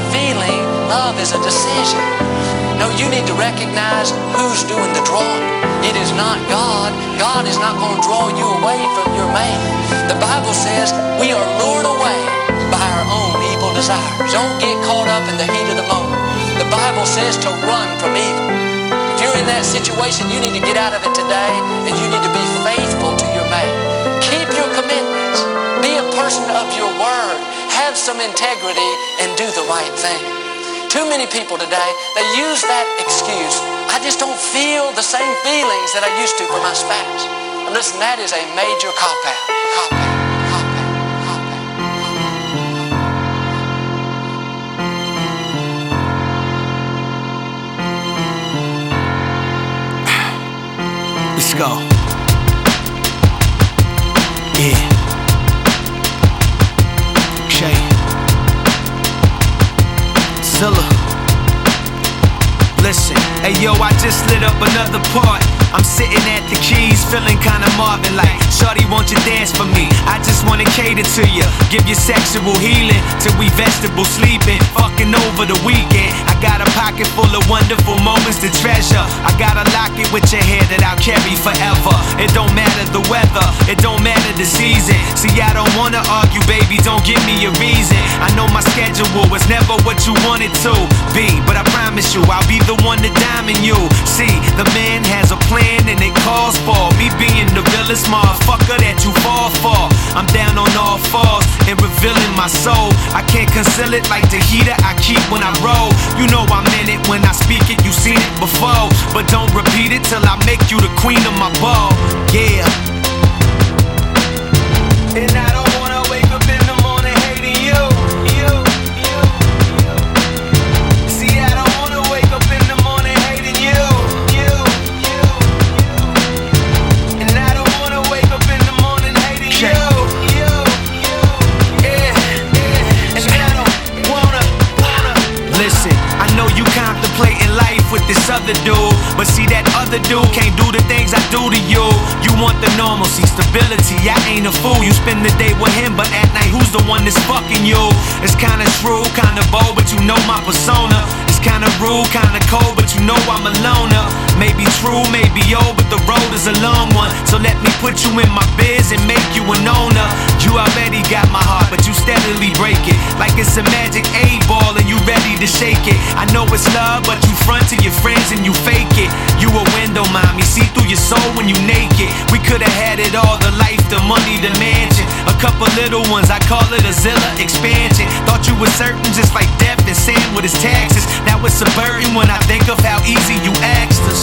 feeling. Love is a decision. No, you need to recognize who's doing the drawing. It is not God. God is not going to draw you away from your mate. The Bible says we are lured away by our own evil desires. Don't get caught up in the heat of the moment. The Bible says to run from evil. If you're in that situation, you need to get out of it today, and you need to be faithful to your mate. Keep your commitments. Be a person of your word. Have some integrity and do the right thing. Too many people today, they use that excuse. I just don't feel the same feelings that I used to for my spouse. And listen, that is a major cop-out. Let's go. Yeah. Shay. Zilla. Listen, hey yo, I just lit up another part. I'm sitting at the keys, feeling kinda Marvin like, shorty, won't you dance for me? I just wanna cater to you, give you sexual healing till we vegetable sleeping, fucking over the weekend. I got a pocket full of wonderful moments to treasure. I got a locket with your hair that I'll carry forever. It don't matter the weather, it don't matter the season. See, I don't wanna argue, baby, don't give me a reason. I know my schedule was never what you wanted to be, but I promise you, I'll be the one to diamond you. See, the man has a plan and it calls for me being the realest motherfucker that you fall for. I'm down on all fours and revealing my soul. I can't conceal it like the heater I keep when I roll. You know I'm in it when I speak it, you seen it before. But don't repeat it till I make you the queen of my ball. Yeah. And I don't wanna wake up in the morning hating you. See, I don't wanna wake up in the morning hating you. And I don't wanna wake up in the morning hating you. Listen, I know you contemplating life with this other dude, but see that other dude can't do the things I do to you. You want the normalcy, stability, I ain't a fool. You spend the day with him, but at night who's the one that's fucking you? It's kinda shrewd, kinda bold, but you know my persona. It's kinda rude, kinda cold, but you know I'm a loner. Maybe true, maybe old, but the road is a long one. So let me put you in my biz and make you an owner. You already got my heart, but you steadily break it like it's a magic 8-ball and you ready to shake it. I know it's love, but you front to your friends and you fake it. You a window, mommy, see through your soul when you naked. We could've had it all, the life, the money, the mansion. A couple little ones, I call it a Zilla expansion. Thought you were certain, just like Death and Sam with his taxes. Now it's a burden when I think of how easy you asked us.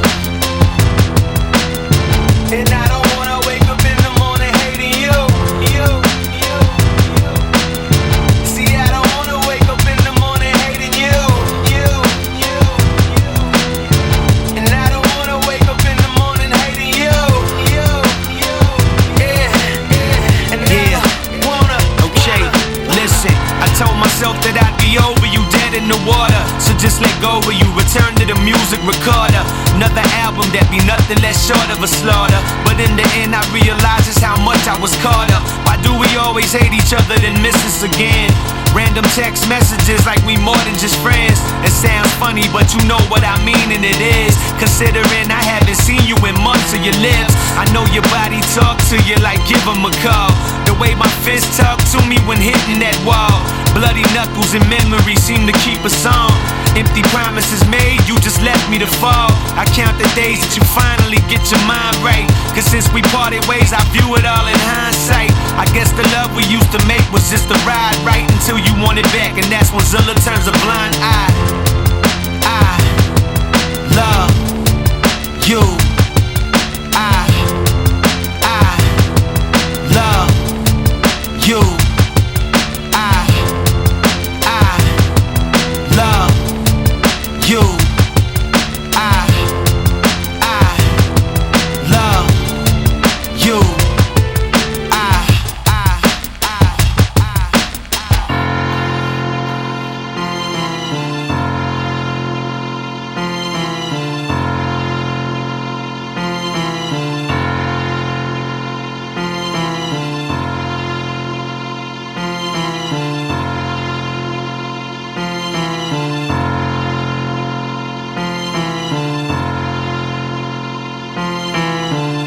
And I don't wanna wake up in the morning hating you. See, I don't wanna wake up in the morning hating you. And I don't wanna wake up in the morning hating you. And yeah, okay, listen, I told myself that I'd be over you, dead in the water. So just let go of you, return to the music recorder. Another album that be nothing less short of a slaughter. But in the end I realized just how much I was caught up. Why do we always hate each other then miss us again? Random text messages like we more than just friends. It sounds funny but you know what I mean and it is. Considering I haven't seen you in months of your lips. I know your body talk to you like give him a call. The way my fists talk to me when hitting that wall. Bloody knuckles and memories seem to keep us on. Empty promises made, you just left me to fall. I count the days that you finally get your mind right. Cause since we parted ways, I view it all in hindsight. I guess the love we used to make was just a ride right until you want it back. And that's when Zilla turns a blind eye. I love you.